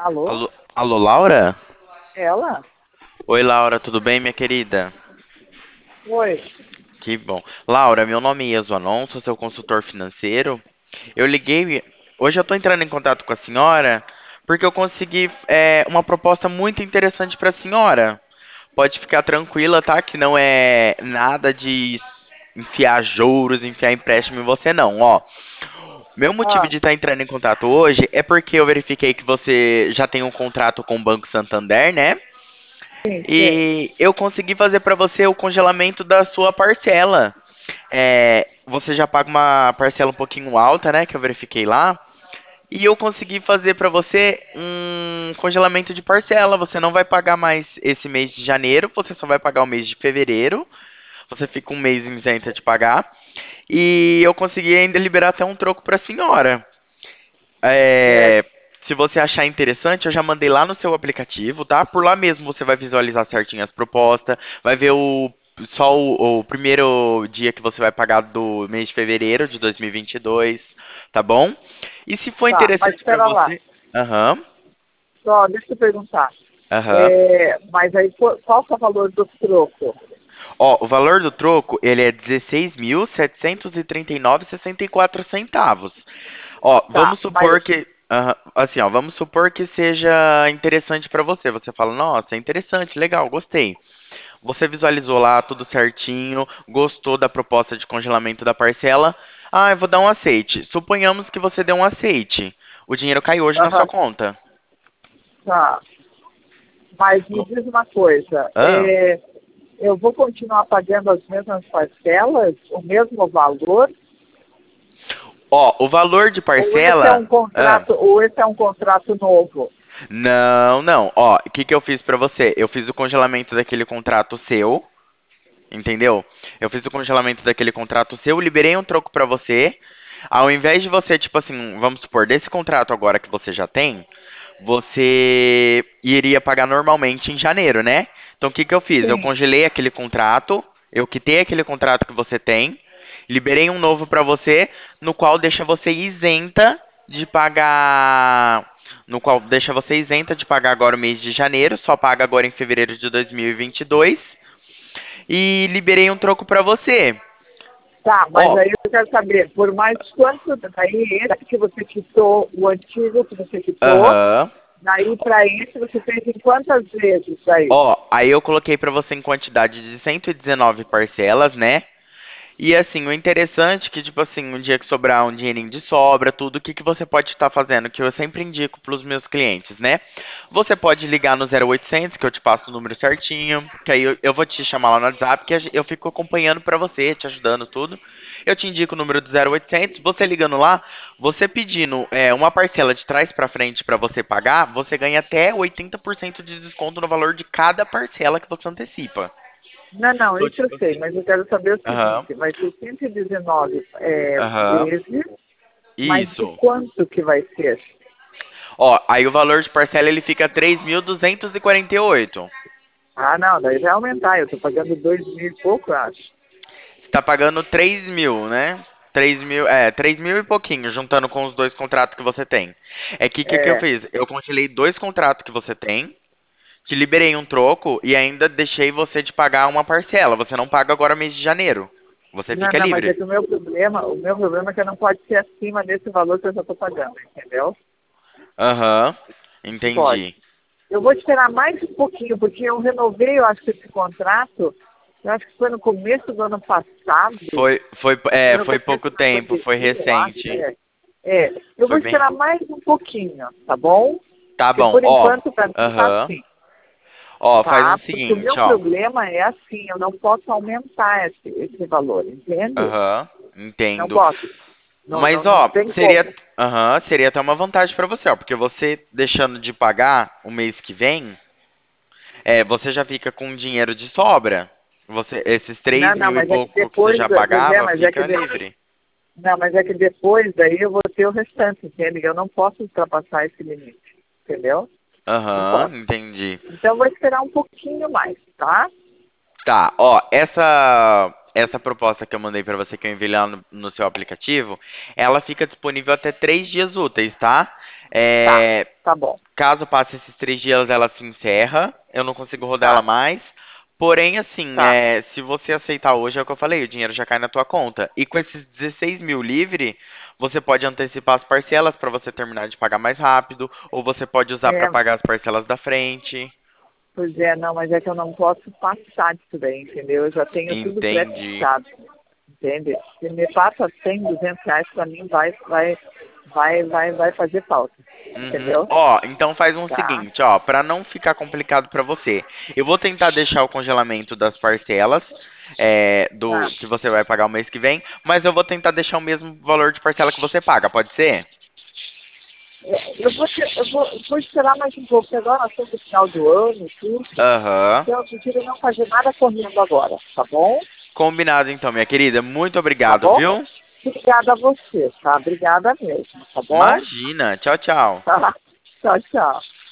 Alô? Alô, Laura? Ela? Oi, Laura, tudo bem, minha querida? Oi. Que bom. Laura, meu nome é Ieso sou seu consultor financeiro. Eu liguei. Hoje eu tô entrando em contato com a senhora porque eu consegui uma proposta muito interessante para a senhora. Pode ficar tranquila, tá? Que não é nada de enfiar juros, enfiar empréstimo em você, não. Ó, meu motivo Ah, de estar entrando em contato hoje é porque eu verifiquei que você já tem um contrato com o Banco Santander, né? sim, sim. E eu consegui fazer para você o congelamento da sua parcela. Você já paga uma parcela um pouquinho alta, né? Que eu verifiquei lá. E eu consegui fazer para você um congelamento de parcela. Você não vai pagar mais esse mês de janeiro, você só vai pagar o mês de fevereiro. Você fica um mês isenta de pagar. E eu consegui ainda liberar até um troco para a senhora. Certo. É, se você achar interessante, eu já mandei lá no seu aplicativo, tá? Por lá mesmo você vai visualizar certinho as propostas, vai ver o primeiro dia que você vai pagar do mês de fevereiro de 2022, tá bom? E se for Tá, mas interessante pra espera lá. você, aham, Só, deixa eu perguntar. aham. Mas aí, qual que é o valor do troco? Ó, o valor do troco, ele é 16.739,64 centavos. Ó, Tá, vamos mas, supor que, assim, ó, vamos supor que seja interessante para você. Você fala, nossa, é interessante, legal, gostei. Você visualizou lá tudo certinho, gostou da proposta de congelamento da parcela. Ah, eu vou dar um aceite. Suponhamos que você deu um aceite. O dinheiro cai hoje na sua aham, conta. tá. Mas me diz uma coisa. Ah, Eu vou continuar pagando as mesmas parcelas, o mesmo valor, ó, o valor de parcela. Ah, ou esse é um contrato novo? não, não. Ó, o que que eu fiz pra você? Eu fiz o congelamento daquele contrato seu. Entendeu? Eu fiz o congelamento daquele contrato seu, liberei um troco pra você. Ao invés de você, tipo assim, vamos supor, desse contrato agora que você já tem, você iria pagar normalmente em janeiro, né? Então o que que eu fiz? Eu Sim. congelei aquele contrato, eu quitei aquele contrato que você tem, liberei um novo pra você, no qual deixa você isenta de pagar, no qual deixa você isenta de pagar agora o mês de janeiro, só paga agora em fevereiro de 2022 e liberei um troco pra você. Tá, mas Ó, aí eu quero saber, por mais quanto, daí esse que você quitou, o antigo que você quitou, aham. daí para esse você fez em quantas vezes daí? Ó, aí eu coloquei pra você em quantidade de 119 parcelas, né? E assim, o interessante é que, tipo assim, um dia que sobrar um dinheirinho de sobra, tudo, o que que você pode estar fazendo? Que eu sempre indico pros meus clientes, né? Você pode ligar no 0800, que eu te passo o número certinho, que aí eu vou te chamar lá no WhatsApp, que eu fico acompanhando pra você, te ajudando tudo. Eu te indico o número do 0800, você ligando lá, você pedindo uma parcela de trás pra frente pra você pagar, você ganha até 80% de desconto no valor de cada parcela que você antecipa. Não, não, Então, isso eu tipo sei, assim, mas eu quero saber o aham, seguinte, vai ser 119 aham, vezes, mas de isso. quanto que vai ser? Ó, aí o valor de parcela ele fica 3.248. Ah, não, daí vai aumentar, eu estou pagando 2 mil e pouco, eu acho. Você tá pagando 3.000, né? 3.000, 3.000 e pouquinho, juntando com os dois contratos que você tem. É que o que eu É, fiz? Eu congelei dois contratos que você tem, te liberei um troco e ainda deixei você de pagar uma parcela. Você não paga agora mês de janeiro. Você não, fica não, mas é livre. que o meu problema é que não pode ser acima desse valor que eu já estou pagando, entendeu? Aham, Não pode. entendi. Eu vou esperar mais um pouquinho, porque eu renovei, eu acho que esse contrato, eu acho que foi no começo do ano passado, Foi, foi no foi começo pouco da tempo, foi pandemia, eu acho. recente. Eu vou Foi bem. esperar mais um pouquinho, tá bom? Tá Porque bom, por ó. enquanto para mim tá Aham. assim, Ó, faz o tá? Porque o seguinte, meu ó. problema é assim, eu não posso aumentar esse valor, entende? Aham, Não entendo. posso. Não, não, Mas, não ó, tem seria, como. seria até uma vantagem pra você, ó, porque você deixando de pagar o mês que vem, você já fica com dinheiro de sobra. Você, esses Não, três não, mil e mas é que pouco que você depois, já pois é, pagava, mas é que fica livre. não, mas é que depois daí eu vou ter o restante, entende? Eu não posso ultrapassar esse limite, entendeu? Não Aham, posso. entendi. Então eu vou esperar um pouquinho mais, tá? Tá, ó, essa proposta que eu mandei pra você, que eu enviei lá no seu aplicativo, ela fica disponível até 3 dias úteis, tá? Tá, É, tá bom. caso passe esses 3 dias, ela se encerra. Eu não consigo rodar ela Tá, mais. Porém, assim, tá. se você aceitar hoje, é o que eu falei, o dinheiro já cai na tua conta. E com esses 16 mil livre, você pode antecipar as parcelas para você terminar de pagar mais rápido, ou você pode usar para É, pagar as parcelas da frente. pois é, não, mas é que eu não posso passar disso daí, entendeu? Eu já tenho tudo Entendi. pré-fixado, entende? Se me passa 100, R$ 200 para mim, vai fazer falta, Uhum. entendeu? Ó, então faz um Tá, seguinte, ó, para não ficar complicado para você, eu vou tentar deixar o congelamento das parcelas tá. do que você vai pagar o mês que vem, mas eu vou tentar deixar o mesmo valor de parcela que você paga, pode ser? Eu vou esperar mais um pouco, porque agora nós estamos no final do ano, tudo. Aham. Então, eu prefiro não fazer nada correndo agora, tá bom? Combinado então, minha querida. Muito Tá obrigado, bom? viu? Obrigada a você, tá? Obrigada mesmo, tá bom? Imagina. Tchau, tchau. Tá. Tchau, tchau.